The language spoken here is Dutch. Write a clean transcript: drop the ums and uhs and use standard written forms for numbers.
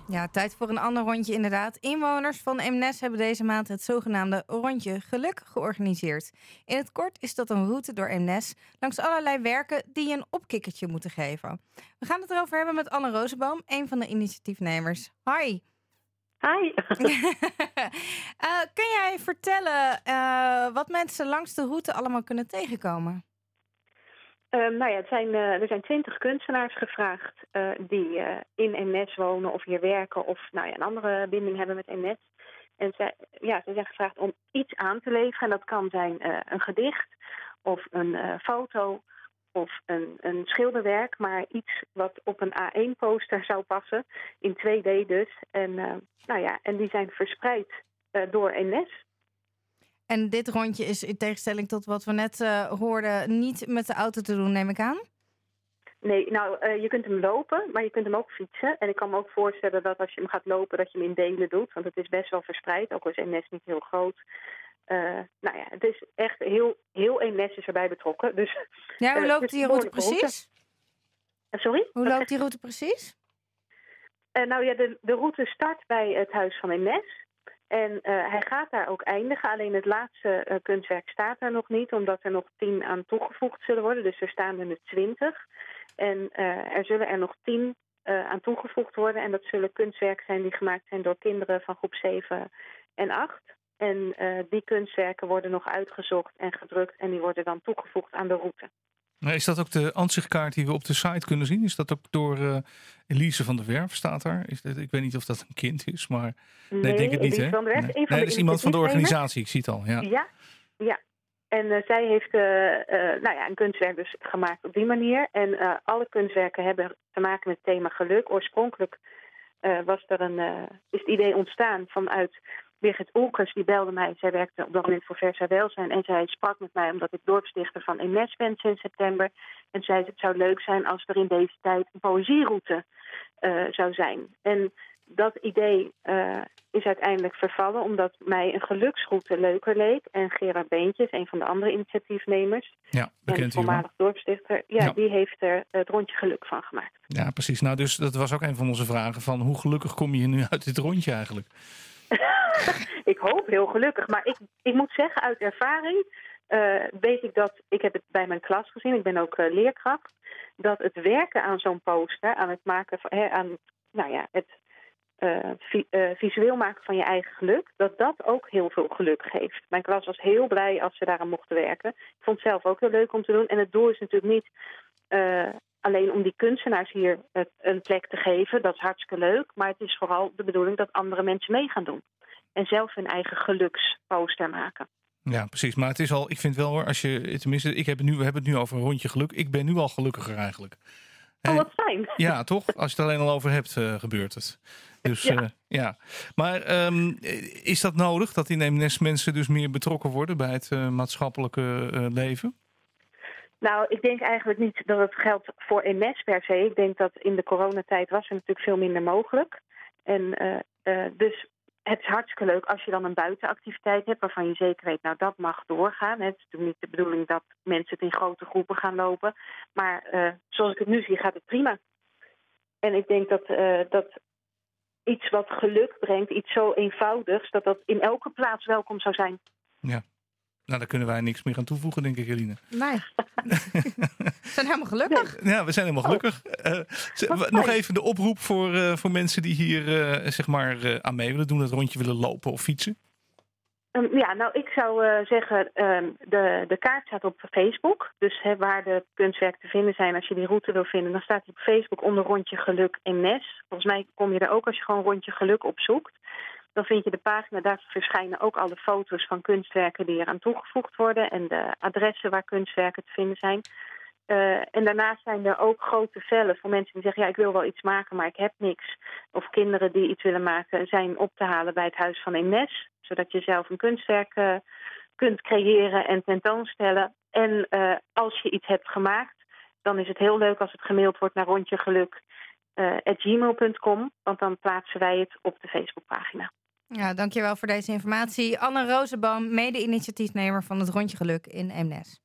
Ja, tijd voor een ander rondje inderdaad. Inwoners van Eemnes hebben deze maand het zogenaamde Rondje Geluk georganiseerd. In het kort is dat een route door Eemnes langs allerlei werken die je een opkikkertje moeten geven. We gaan het erover hebben met Anne Rozenboom, een van de initiatiefnemers. Hi. Hi. Kun jij vertellen wat mensen langs de route allemaal kunnen tegenkomen? Er zijn 20 kunstenaars gevraagd die in Eemnes wonen of hier werken of een andere binding hebben met Eemnes. En ze zijn gevraagd om iets aan te leveren. En dat kan zijn een gedicht of een foto of een schilderwerk, maar iets wat op een A1-poster zou passen, in 2D dus. En die zijn verspreid door Eemnes. En dit rondje is in tegenstelling tot wat we net hoorden niet met de auto te doen, neem ik aan? Nee, je kunt hem lopen, maar je kunt hem ook fietsen. En ik kan me ook voorstellen dat als je hem gaat lopen, dat je hem in delen doet. Want het is best wel verspreid, ook al is Eemnes niet heel groot. Het is echt heel Eemnes is erbij betrokken. Dus, hoe loopt die route precies? Sorry? Hoe loopt die route precies? De route start bij het Huis van Eemnes. En hij gaat daar ook eindigen. Alleen het laatste kunstwerk staat er nog niet, omdat er nog 10 aan toegevoegd zullen worden. Dus er staan er nu 20. En er zullen er nog 10 aan toegevoegd worden. En dat zullen kunstwerken zijn die gemaakt zijn door kinderen van groep 7 en 8. En die kunstwerken worden nog uitgezocht en gedrukt en die worden dan toegevoegd aan de route. Is dat ook de ansichtkaart die we op de site kunnen zien? Is dat ook door Elise van der Werf, staat daar? Ik weet niet of dat een kind is, maar nee, denk het niet, hè? Van der Werf, nee, dat is iemand van de organisatie, ik zie het al. Ja. En zij heeft een kunstwerk dus gemaakt op die manier. En alle kunstwerken hebben te maken met het thema geluk. Oorspronkelijk is het idee ontstaan vanuit Birgit Oelkers, die belde mij. Zij werkte op dat moment voor Versa Welzijn. En zij sprak met mij omdat ik dorpsdichter van Eemnes ben sinds september. En zei het zou leuk zijn als er in deze tijd een poëzieroute zou zijn. En dat idee is uiteindelijk vervallen omdat mij een geluksroute leuker leek. En Gerard Beentjes, een van de andere initiatiefnemers, en voormalig dorpsdichter, die heeft er het Rondje Geluk van gemaakt. Ja, precies. Nou, dus dat was ook een van onze vragen van hoe gelukkig kom je nu uit dit rondje eigenlijk? Ik hoop heel gelukkig. Maar ik moet zeggen, uit ervaring weet ik dat, ik heb het bij mijn klas gezien, ik ben ook leerkracht, dat het werken aan zo'n poster, aan het maken van, visueel maken van je eigen geluk, dat ook heel veel geluk geeft. Mijn klas was heel blij als ze daaraan mochten werken. Ik vond het zelf ook heel leuk om te doen. En het doel is natuurlijk niet alleen om die kunstenaars hier een plek te geven. Dat is hartstikke leuk. Maar het is vooral de bedoeling dat andere mensen mee gaan doen. En zelf hun eigen geluksposter maken. Ja, precies. Maar het is al, ik vind wel hoor, als je, tenminste, we hebben het nu over een rondje geluk. Ik ben nu al gelukkiger eigenlijk. Oh, wat fijn. Ja, toch? Als je het alleen al over hebt, gebeurt het. Dus ja. Maar is dat nodig, dat in Eemnes mensen dus meer betrokken worden bij het maatschappelijke leven? Nou, ik denk eigenlijk niet dat het geldt voor Eemnes per se. Ik denk dat in de coronatijd was er natuurlijk veel minder mogelijk. En dus het is hartstikke leuk als je dan een buitenactiviteit hebt waarvan je zeker weet, dat mag doorgaan. Het is natuurlijk niet de bedoeling dat mensen het in grote groepen gaan lopen. Maar zoals ik het nu zie, gaat het prima. En ik denk dat iets wat geluk brengt, iets zo eenvoudigs, dat in elke plaats welkom zou zijn. Ja. Nou, daar kunnen wij niks meer aan toevoegen, denk ik, Eline. Nee. We zijn helemaal gelukkig. Ja, we zijn helemaal gelukkig. Nog even de oproep voor mensen die hier aan mee willen doen, het rondje willen lopen of fietsen. Ik zou zeggen, de kaart staat op Facebook. Dus waar de kunstwerken te vinden zijn, als je die route wil vinden, dan staat die op Facebook onder Rondje Geluk Eemnes. Volgens mij kom je er ook als je gewoon Rondje Geluk opzoekt. Dan vind je de pagina, daar verschijnen ook alle foto's van kunstwerken die eraan toegevoegd worden en de adressen waar kunstwerken te vinden zijn. En daarnaast zijn er ook grote vellen voor mensen die zeggen, ik wil wel iets maken, maar ik heb niks. Of kinderen die iets willen maken, zijn op te halen bij het Huis van Eemnes, zodat je zelf een kunstwerk kunt creëren en tentoonstellen. En als je iets hebt gemaakt, dan is het heel leuk als het gemaild wordt naar rondjegeluk@gmail.com, want dan plaatsen wij het op de Facebookpagina. Ja, dankjewel voor deze informatie. Anne Rozenboom, mede-initiatiefnemer van het Rondje Geluk in Eemnes.